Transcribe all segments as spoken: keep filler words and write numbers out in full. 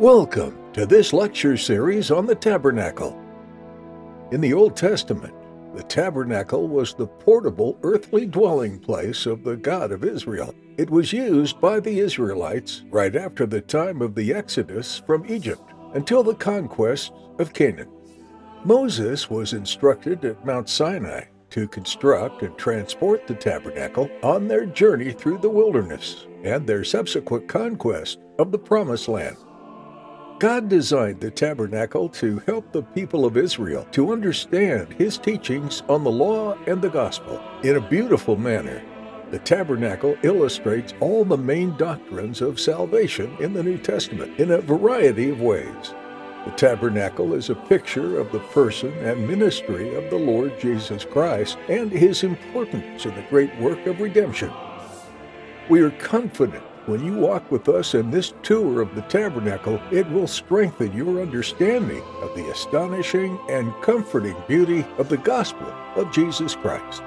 Welcome to this lecture series on the tabernacle. In the Old Testament, the tabernacle was the portable earthly dwelling place of the God of Israel. It was used by the Israelites right after the time of the Exodus from Egypt until the conquest of Canaan. Moses was instructed at Mount Sinai to construct and transport the tabernacle on their journey through the wilderness and their subsequent conquest of the Promised Land. God designed the tabernacle to help the people of Israel to understand His teachings on the law and the gospel. In a beautiful manner, the tabernacle illustrates all the main doctrines of salvation in the New Testament in a variety of ways. The tabernacle is a picture of the person and ministry of the Lord Jesus Christ and His importance in the great work of redemption. We are confident when you walk with us in this tour of the tabernacle, it will strengthen your understanding of the astonishing and comforting beauty of the gospel of Jesus Christ.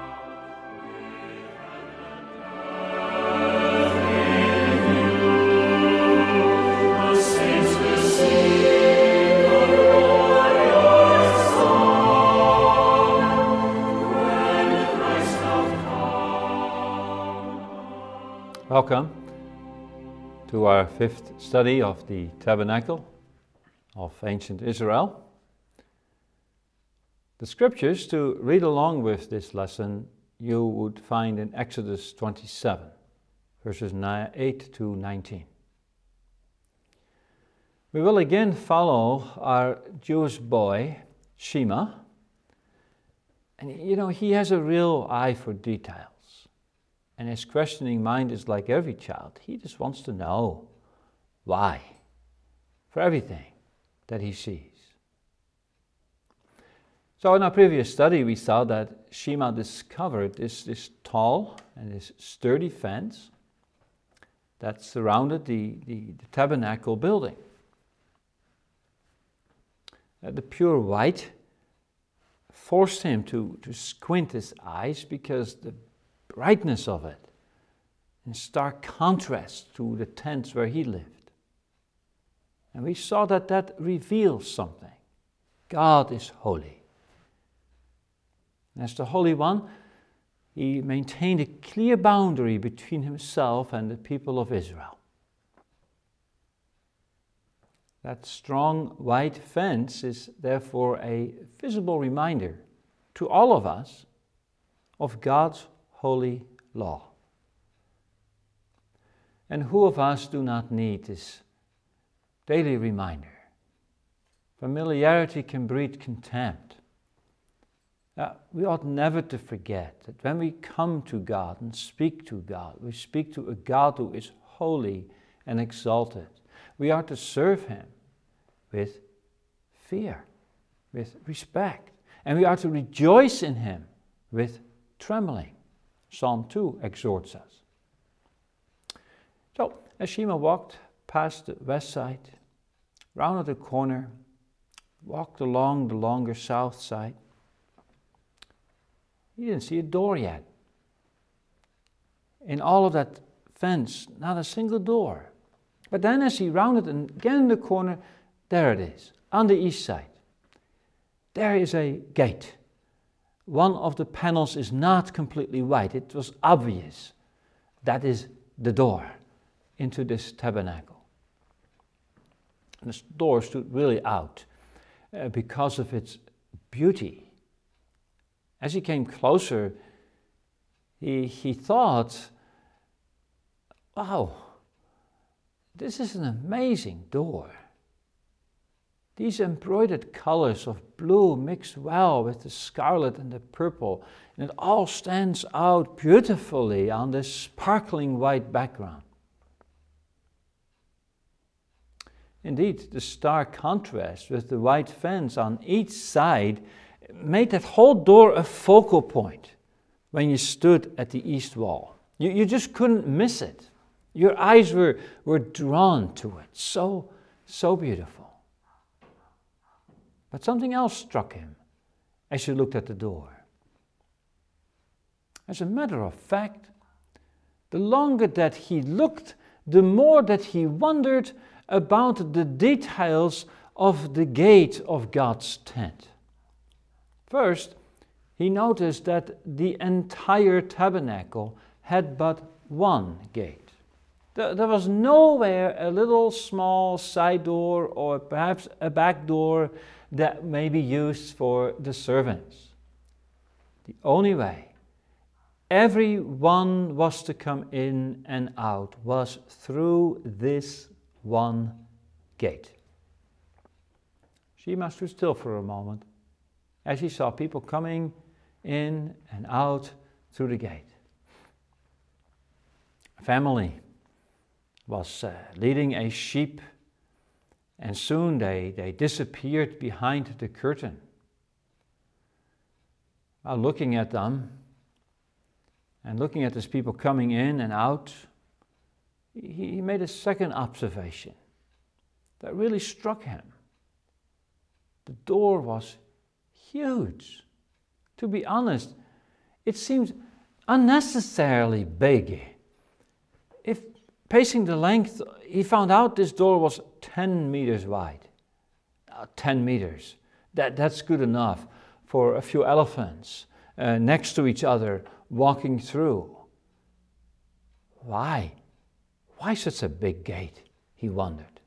Welcome to our fifth study of the tabernacle of ancient Israel. The scriptures to read along with this lesson you would find in Exodus twenty-seven, verses eight to nineteen. We will again follow our Jewish boy, Shema, and you know, he has a real eye for detail. And his questioning mind is like every child. He just wants to know why for everything that he sees. So in our previous study, we saw that Shema discovered this, this tall and this sturdy fence that surrounded the, the, the tabernacle building. Uh, the pure white forced him to, to squint his eyes because the brightness of it, in stark contrast to the tents where he lived. And we saw that that reveals something. God is holy. As the Holy One, he maintained a clear boundary between himself and the people of Israel. That strong white fence is therefore a visible reminder to all of us of God's holy law. And who of us do not need this daily reminder? Familiarity can breed contempt. Uh, we ought never to forget that when we come to God and speak to God, we speak to a God who is holy and exalted. We are to serve Him with fear, with respect, and we are to rejoice in Him with trembling. Psalm two exhorts us. So, as Shema walked past the west side, rounded the corner, walked along the longer south side, he didn't see a door yet. In all of that fence, not a single door. But then as he rounded again the corner, there it is, on the east side. There is a gate. One of the panels is not completely white. It was obvious. That is the door into this tabernacle. And this door stood really out uh, because of its beauty. As he came closer, he, he thought, wow, this is an amazing door. These embroidered colors of blue mix well with the scarlet and the purple, and it all stands out beautifully on this sparkling white background. Indeed, the stark contrast with the white fence on each side made that whole door a focal point when you stood at the east wall. You, you just couldn't miss it. Your eyes were, were drawn to it. So, so beautiful. But something else struck him as he looked at the door. As a matter of fact, the longer that he looked, the more that he wondered about the details of the gate of God's tent. First, he noticed that the entire tabernacle had but one gate. There, there was nowhere a little small side door or perhaps a back door that may be used for the servants. The only way everyone was to come in and out was through this one gate. Shema stood still for a moment as he saw people coming in and out through the gate. A family was uh, leading a sheep, and soon they, they disappeared behind the curtain. While looking at them, and looking at these people coming in and out, he, he made a second observation that really struck him. The door was huge. To be honest, it seemed unnecessarily big. If pacing the length, he found out this door was ten meters wide. Uh, ten meters. That, that's good enough for a few elephants uh, next to each other walking through. Why? Why such a big gate? He wondered.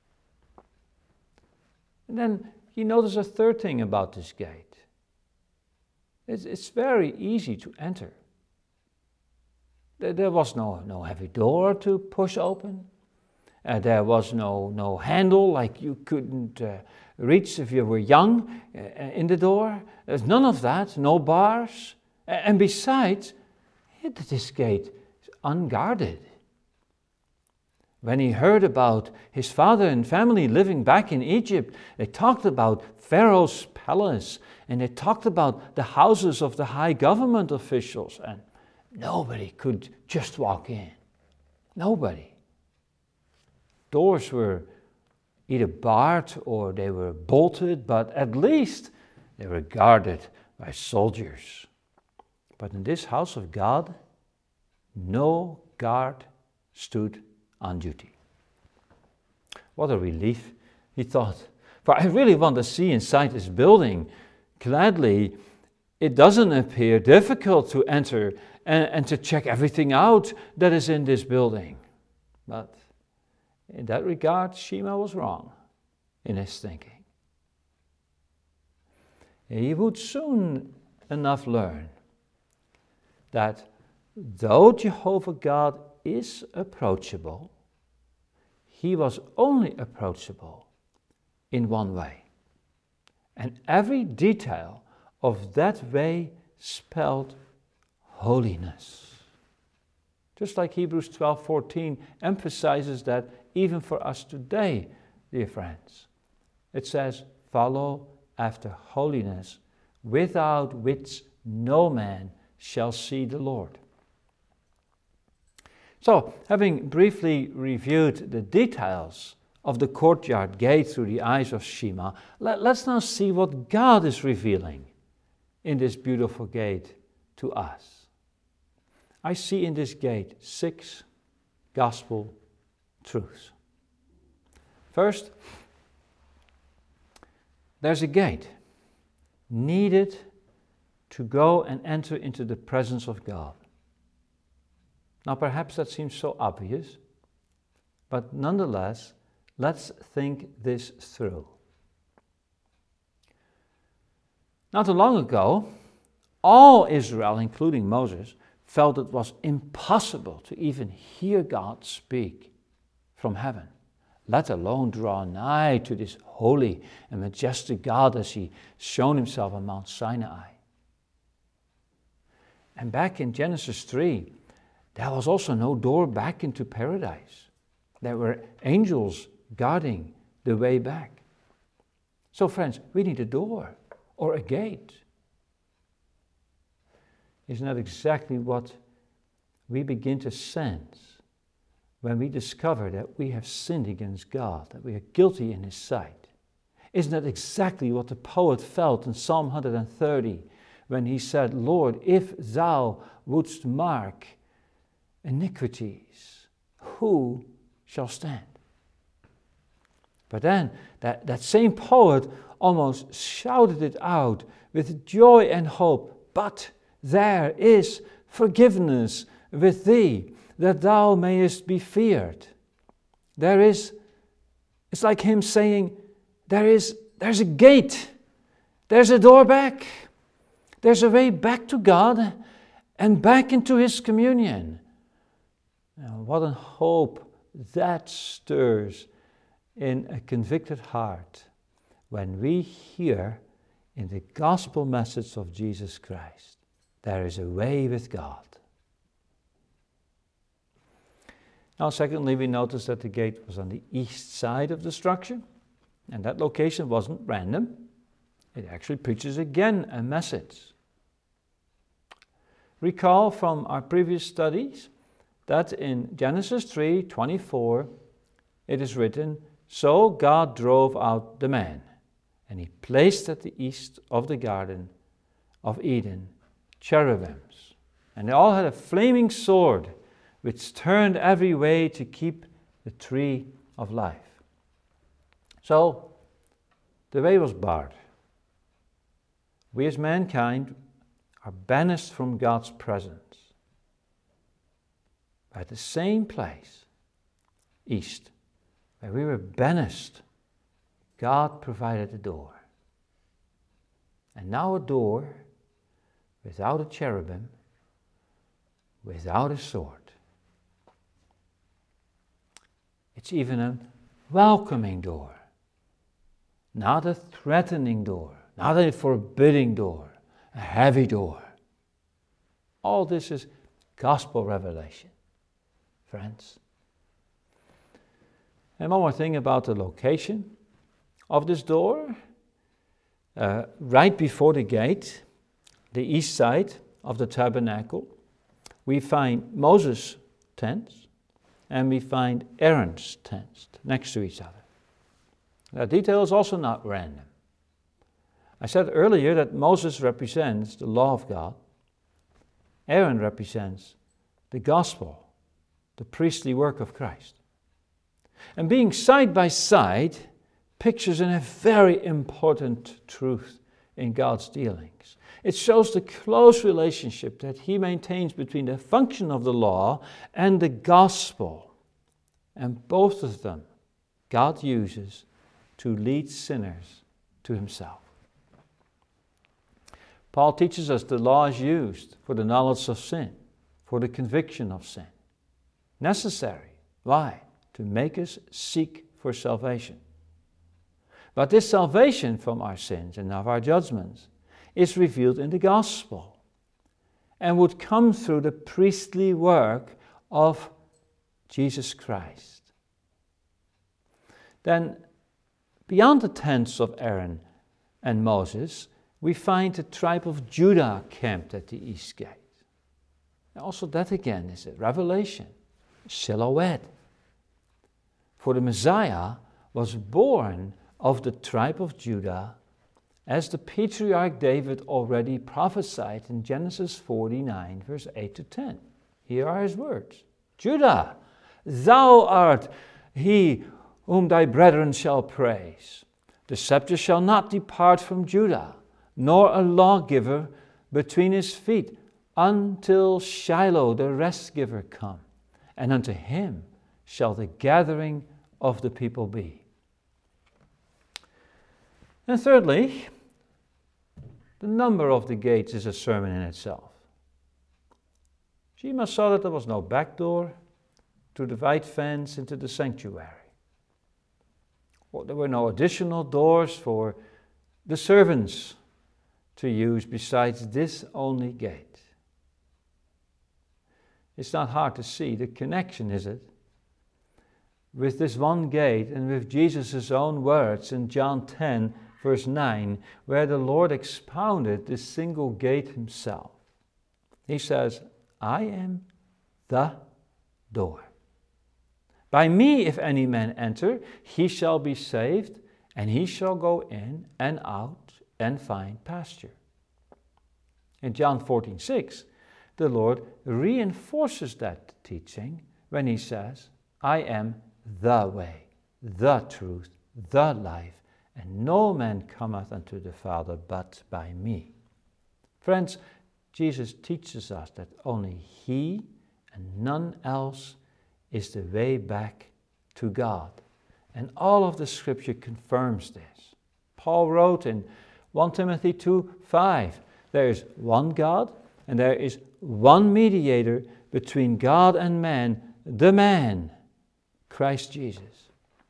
And then he noticed a third thing about this gate. It's, it's very easy to enter. There, there was no, no heavy door to push open. Uh, there was no, no handle like you couldn't uh, reach if you were young uh, in the door. There's none of that, no bars. Uh, and besides, this gate is unguarded. When he heard about his father and family living back in Egypt, they talked about Pharaoh's palace, and they talked about the houses of the high government officials, and nobody could just walk in. Nobody. Doors were either barred or they were bolted, but at least they were guarded by soldiers. But in this house of God, no guard stood on duty. What a relief, he thought. For I really want to see inside this building. Gladly, it doesn't appear difficult to enter and, and to check everything out that is in this building. But in that regard, Shema was wrong in his thinking. He would soon enough learn that though Jehovah God is approachable, he was only approachable in one way. And every detail of that way spelled holiness. Just like Hebrews twelve fourteen emphasizes that even for us today, dear friends. It says, follow after holiness, without which no man shall see the Lord. So, having briefly reviewed the details of the courtyard gate through the eyes of Shema, let, let's now see what God is revealing in this beautiful gate to us. I see in this gate six gospel truths. First, there's a gate needed to go and enter into the presence of God. Now, perhaps that seems so obvious, but nonetheless, let's think this through. Not too long ago, all Israel, including Moses, felt it was impossible to even hear God speak from heaven, let alone draw nigh to this holy and majestic God as he shown himself on Mount Sinai. And back in Genesis three, there was also no door back into paradise. There were angels guarding the way back. So friends, we need a door or a gate. Isn't that exactly what we begin to sense when we discover that we have sinned against God, that we are guilty in his sight? Isn't that exactly what the poet felt in Psalm one thirty when he said, Lord, if thou wouldst mark iniquities, who shall stand? But then that, that same poet almost shouted it out with joy and hope. But there is forgiveness with thee, that thou mayest be feared. There is, it's like him saying, there is, there's a gate, there's a door back, there's a way back to God and back into His communion. Now, what a hope that stirs in a convicted heart when we hear in the gospel message of Jesus Christ, there is a way with God. Now, secondly, we notice that the gate was on the east side of the structure, and that location wasn't random. It actually preaches again a message. Recall from our previous studies that in Genesis three twenty-four it is written, "So God drove out the man, and He placed at the east of the Garden of Eden cherubims, and they all had a flaming sword, which turned every way to keep the tree of life." So, the way was barred. We as mankind are banished from God's presence. At the same place, east, where we were banished, God provided a door. And now a door without a cherubim, without a sword. It's even a welcoming door, not a threatening door, not a forbidding door, a heavy door. All this is gospel revelation, friends. And one more thing about the location of this door. Uh, right before the gate, the east side of the tabernacle, we find Moses' tents and we find Aaron's tents next to each other. That detail is also not random. I said earlier that Moses represents the law of God. Aaron represents the gospel, the priestly work of Christ. And being side by side pictures in a very important truth in God's dealings. It shows the close relationship that He maintains between the function of the law and the gospel. And both of them God uses to lead sinners to Himself. Paul teaches us the law is used for the knowledge of sin, for the conviction of sin. Necessary. Why? To make us seek for salvation. But this salvation from our sins and of our judgments is revealed in the gospel and would come through the priestly work of Jesus Christ. Then, beyond the tents of Aaron and Moses, we find the tribe of Judah camped at the east gate. Also, that again is a revelation, a silhouette. For the Messiah was born of the tribe of Judah, as the patriarch David already prophesied in Genesis forty-nine, verse eight to ten. Here are his words. Judah, thou art he whom thy brethren shall praise. The scepter shall not depart from Judah, nor a lawgiver between his feet, until Shiloh the rest-giver come, and unto him shall the gathering of the people be. And thirdly, the number of the gates is a sermon in itself. Shema saw that there was no back door to divide fence into the sanctuary. Or there were no additional doors for the servants to use besides this only gate. It's not hard to see the connection, is it? With this one gate and with Jesus' own words in John ten, verse nine, where the Lord expounded this single gate Himself. He says, I am the door. By me, if any man enter, he shall be saved, and he shall go in and out and find pasture. In John fourteen six, the Lord reinforces that teaching when He says, I am the way, the truth, the life, and no man cometh unto the Father but by me. Friends, Jesus teaches us that only He and none else is the way back to God. And all of the Scripture confirms this. Paul wrote in First Timothy two five, there is one God and there is one mediator between God and man, the man, Christ Jesus.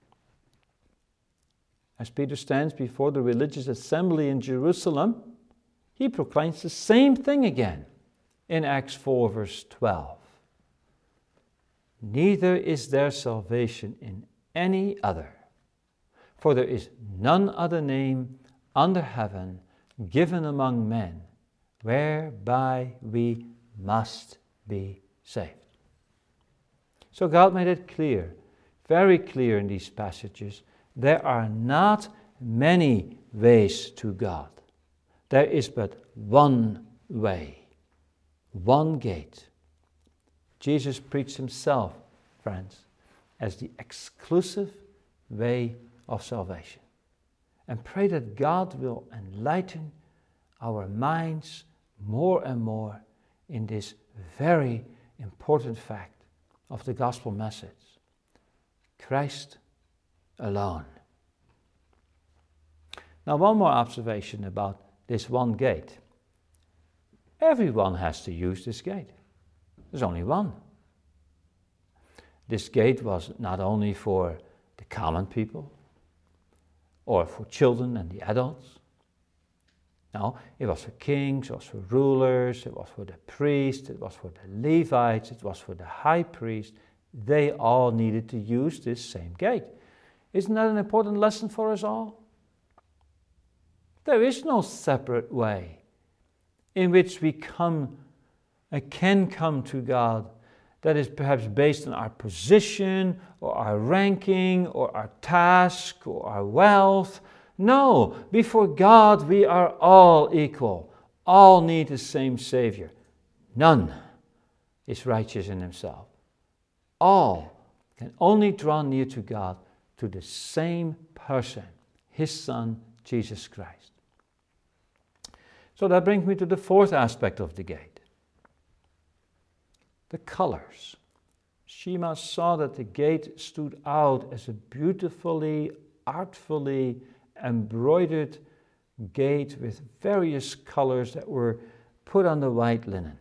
As Peter stands before the religious assembly in Jerusalem, he proclaims the same thing again in Acts four verse twelve. Neither is there salvation in any other, for there is none other name under heaven given among men whereby we must be saved. So God made it clear, very clear in these passages, there are not many ways to God. There is but one way, one gate. Jesus preached himself, friends, as the exclusive way of salvation. And pray that God will enlighten our minds more and more in this very important fact of the gospel message. Christ alone. Now, one more observation about this one gate. Everyone has to use this gate. There's only one. This gate was not only for the common people or for children and the adults. No, it was for kings, it was for rulers, it was for the priests, it was for the Levites, it was for the high priest. They all needed to use this same gate. Isn't that an important lesson for us all? There is no separate way in which we come, uh, can come to God that is perhaps based on our position or our ranking or our task or our wealth. No, before God we are all equal. All need the same Savior. None is righteous in himself. All can only draw near to God to the same person, His Son, Jesus Christ. So that brings me to the fourth aspect of the gate. The colors. Shema saw that the gate stood out as a beautifully, artfully embroidered gate with various colors that were put on the white linen.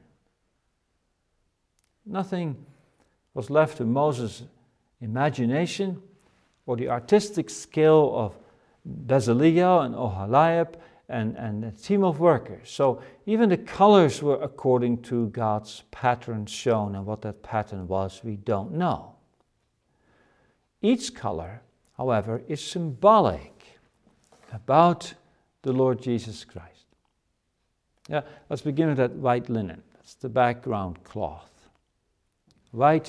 Nothing was left to Moses' imagination or the artistic skill of Bezalel and Oholiab and, and a team of workers. So even the colors were according to God's pattern shown, and what that pattern was, we don't know. Each color, however, is symbolic about the Lord Jesus Christ. Yeah, let's begin with that white linen. That's the background cloth. White,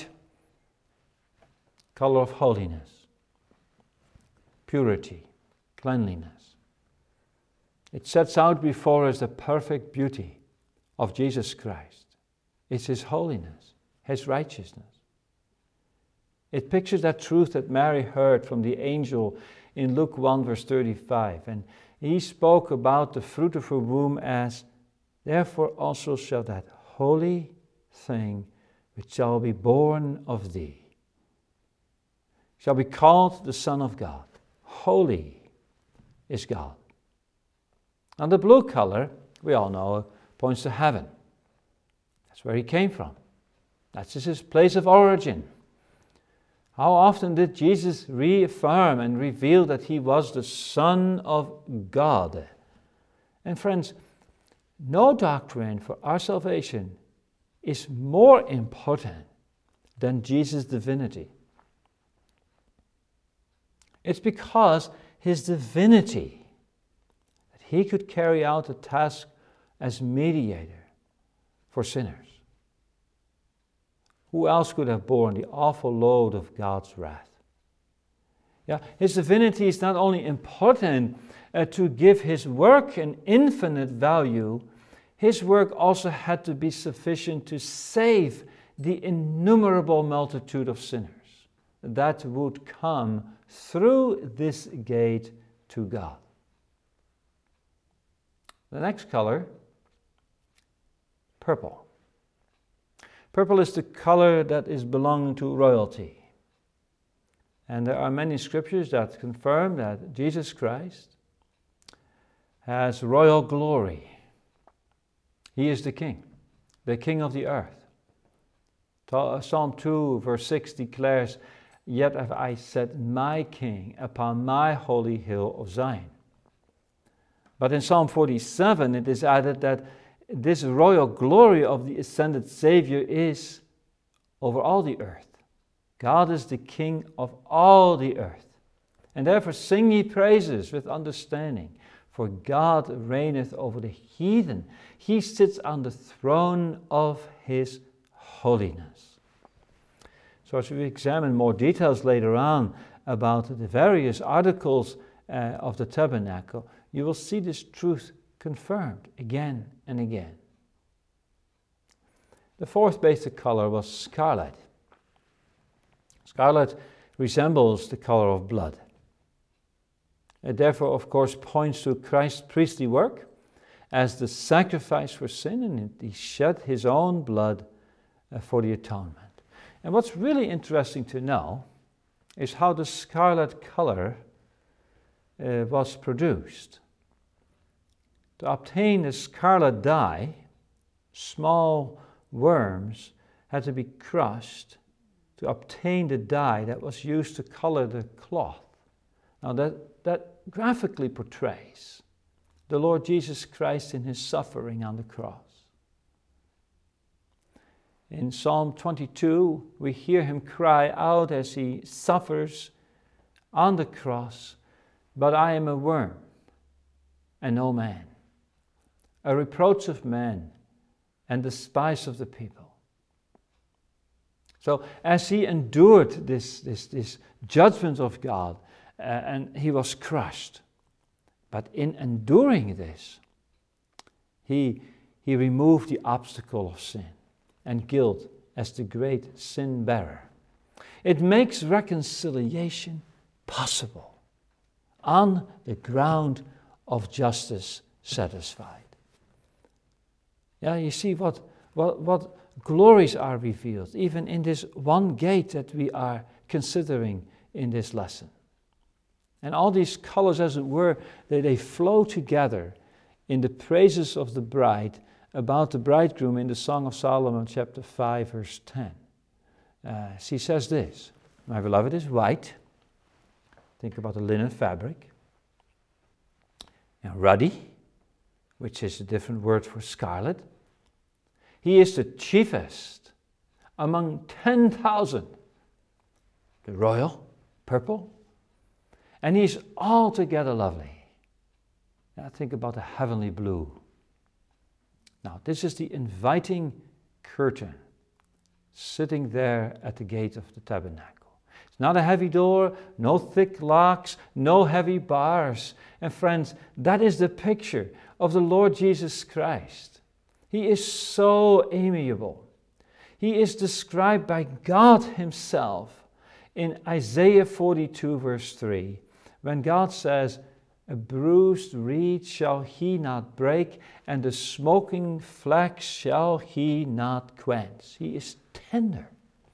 color of holiness, purity, cleanliness. It sets out before us the perfect beauty of Jesus Christ. It's His holiness, His righteousness. It pictures that truth that Mary heard from the angel in Luke one verse thirty-five. And he spoke about the fruit of her womb as, therefore also shall that holy thing which shall be born of thee shall be called the Son of God. Holy is God. And the blue color, we all know, points to heaven. That's where He came from. That's His place of origin. How often did Jesus reaffirm and reveal that He was the Son of God? And friends, no doctrine for our salvation is more important than Jesus' divinity. It's because His divinity that He could carry out the task as mediator for sinners. Who else could have borne the awful load of God's wrath? Yeah, His divinity is not only important uh, to give His work an infinite value, His work also had to be sufficient to save the innumerable multitude of sinners. that would come through this gate to God. The next color, purple. Purple is the color that is belonging to royalty. And there are many scriptures that confirm that Jesus Christ has royal glory. He is the King, the King of the earth. Psalm two verse six declares, "Yet have I set my King upon my holy hill of Zion." But in Psalm forty-seven it is added that this royal glory of the ascended Savior is over all the earth. God is the King of all the earth. And therefore sing ye praises with understanding, for God reigneth over the heathen. He sits on the throne of his holiness. So as we examine more details later on about the various articles uh, of the tabernacle, you will see this truth confirmed again and again. The fourth basic color was scarlet. Scarlet resembles the color of blood. It therefore, of course, points to Christ's priestly work as the sacrifice for sin, and he shed his own blood uh, for the atonement. And what's really interesting to know is how the scarlet color uh, was produced. To obtain the scarlet dye, small worms had to be crushed to obtain the dye that was used to color the cloth. Now that, that graphically portrays the Lord Jesus Christ in his suffering on the cross. In Psalm twenty-two, we hear him cry out as he suffers on the cross, "But I am a worm and no man, a reproach of men and despise of the people." So as he endured this, this, this judgment of God, uh, and he was crushed, but in enduring this, he, he removed the obstacle of sin and guilt as the great sin bearer. It makes reconciliation possible on the ground of justice satisfied. Yeah, you see what, what, what glories are revealed, even in this one gate that we are considering in this lesson. And all these colors, as it were, they, they flow together in the praises of the bride about the bridegroom in the Song of Solomon, chapter five, verse ten. Uh, she says this, "My beloved is white." Think about the linen fabric. And ruddy, which is a different word for scarlet. He is the chiefest among ten thousand. The royal, purple. And he is altogether lovely. Now think about the heavenly blue. Now this is the inviting curtain sitting there at the gate of the tabernacle. It's not a heavy door, no thick locks, no heavy bars. And friends, that is the picture of the Lord Jesus Christ. He is so amiable. He is described by God himself in Isaiah forty-two, verse three, when God says, "A bruised reed shall he not break, and the smoking flax shall he not quench." He is tender.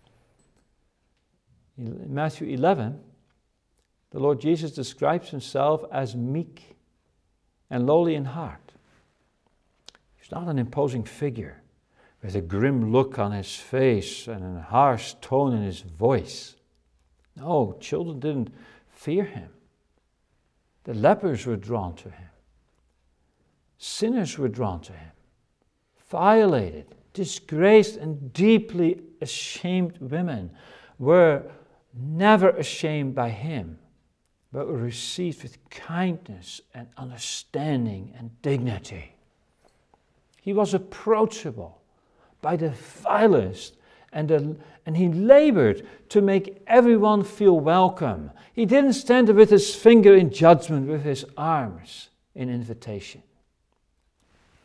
In Matthew eleven, the Lord Jesus describes himself as meek and lowly in heart. He's not an imposing figure with a grim look on his face and a harsh tone in his voice. No, children didn't fear him. The lepers were drawn to him. Sinners were drawn to him. Violated, disgraced, and deeply ashamed women were never ashamed by him, but were received with kindness and understanding and dignity. He was approachable by the vilest, and, the, and he labored to make everyone feel welcome. He didn't stand there with his finger in judgment, with his arms in invitation.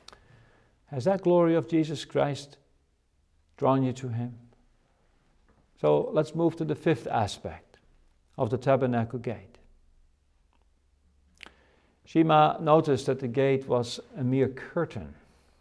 Has that glory of Jesus Christ drawn you to him? So let's move to the fifth aspect of the tabernacle gate. Shema noticed that the gate was a mere curtain.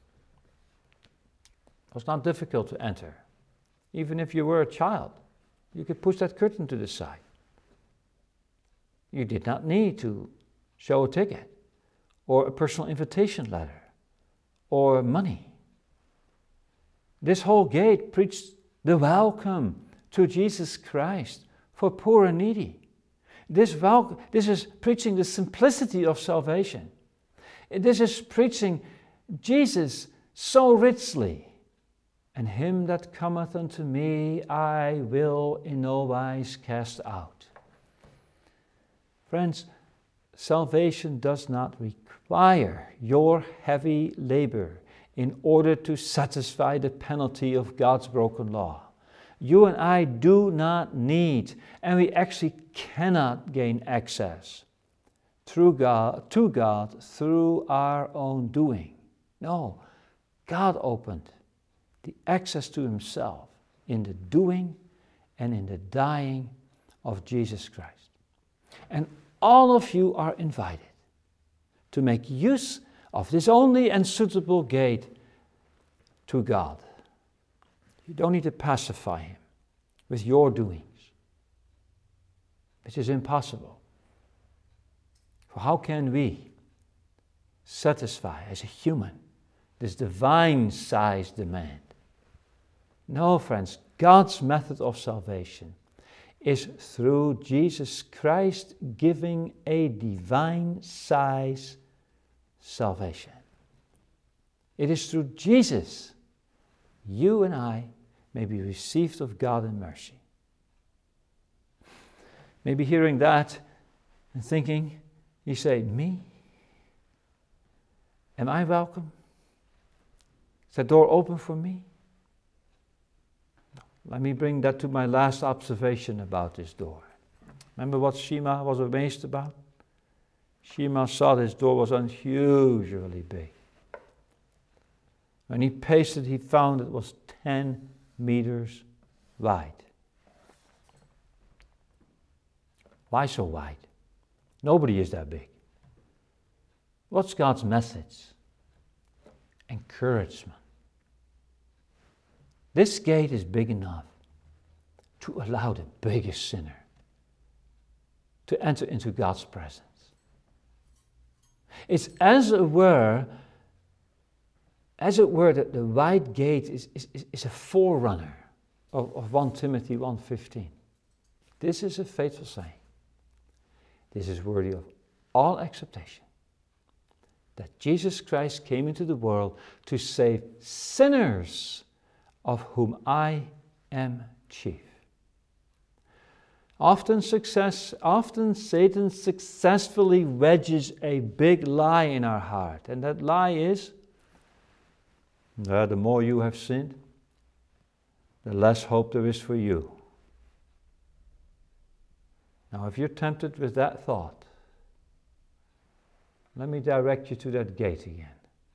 It was not difficult to enter. Even if you were a child, you could push that curtain to the side. You did not need to show a ticket or a personal invitation letter or money. This whole gate preached the welcome to Jesus Christ for poor and needy. This, wel- this is preaching the simplicity of salvation. This is preaching Jesus so richly. And him that cometh unto me, I will in no wise cast out. Friends, salvation does not require your heavy labor in order to satisfy the penalty of God's broken law. You and I do not need, and we actually cannot gain access through God, to God through our own doing. No, God opened the access to himself in the doing and in the dying of Jesus Christ. And all of you are invited to make use of this only and suitable gate to God. You don't need to pacify him with your doings, which is impossible. For how can we satisfy as a human this divine-sized demand? No, friends, God's method of salvation is through Jesus Christ giving a divine-size salvation. It is through Jesus you and I may be received of God in mercy. Maybe hearing that and thinking, you say, me? Am I welcome? Is that door open for me? Let me bring that to my last observation about this door. Remember what Shema was amazed about? Shema saw this door was unusually big. When he paced it, he found it was ten meters wide. Why so wide? Nobody is that big. What's God's message? Encouragement. This gate is big enough to allow the biggest sinner to enter into God's presence. It's as it were, as it were that the wide gate is, is, is a forerunner of, of First Timothy one fifteen. This is a faithful saying. This is worthy of all acceptation. That Jesus Christ came into the world to save sinners, of whom I am chief. Often success, often Satan successfully wedges a big lie in our heart. And that lie is, that the more you have sinned, the less hope there is for you. Now, if you're tempted with that thought, let me direct you to that gate again.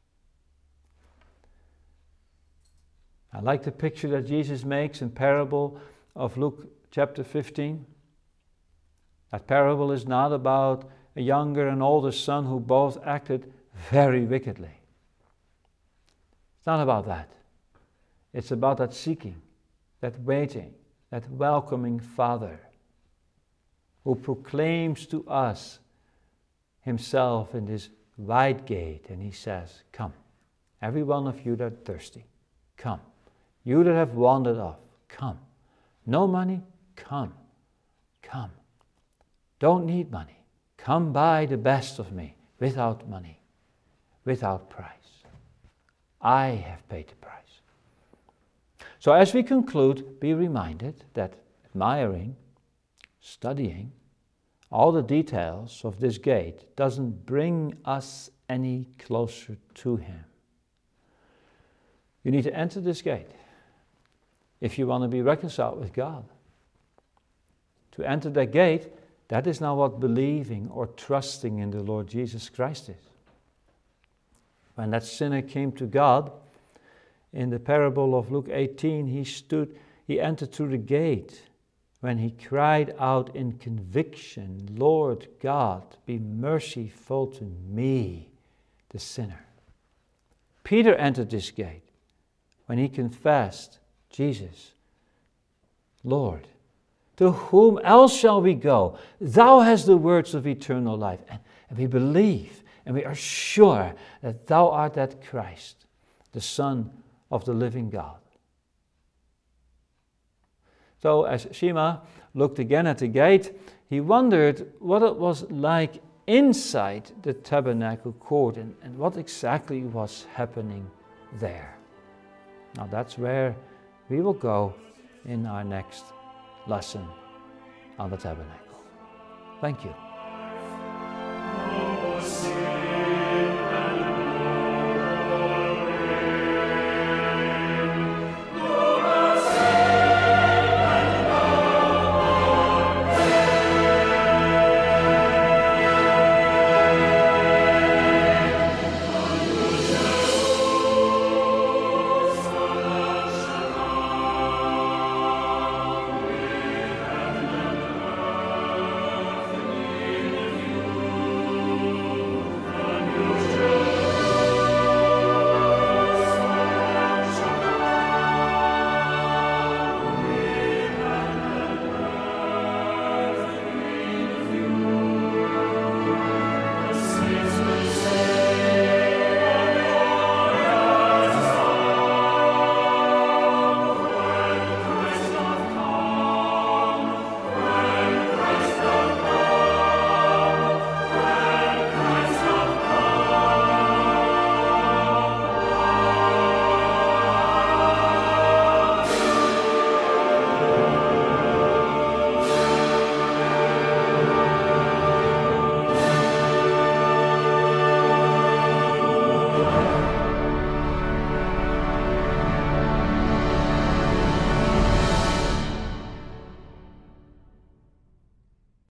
I like the picture that Jesus makes in parable of Luke chapter fifteen. That parable is not about a younger and older son who both acted very wickedly. It's not about that. It's about that seeking, that waiting, that welcoming Father who proclaims to us himself in this wide gate, and he says, come, every one of you that are thirsty, come. You that have wandered off, come. No money? Come. Come. Don't need money. Come buy the best of me without money, without price. I have paid the price. So as we conclude, be reminded that admiring, studying all the details of this gate doesn't bring us any closer to him. You need to enter this gate if you want to be reconciled with God. To enter that gate, that is now what believing or trusting in the Lord Jesus Christ is. When that sinner came to God, in the parable of Luke eighteen, he stood, he he entered through the gate when he cried out in conviction, Lord God, be merciful to me, the sinner. Peter entered this gate when he confessed, Jesus, Lord, to whom else shall we go? Thou hast the words of eternal life. And, and we believe and we are sure that thou art that Christ, the Son of the living God. So as Shema looked again at the gate, he wondered what it was like inside the tabernacle court and, and what exactly was happening there. Now that's where we will go in our next lesson on the tabernacle. Thank you.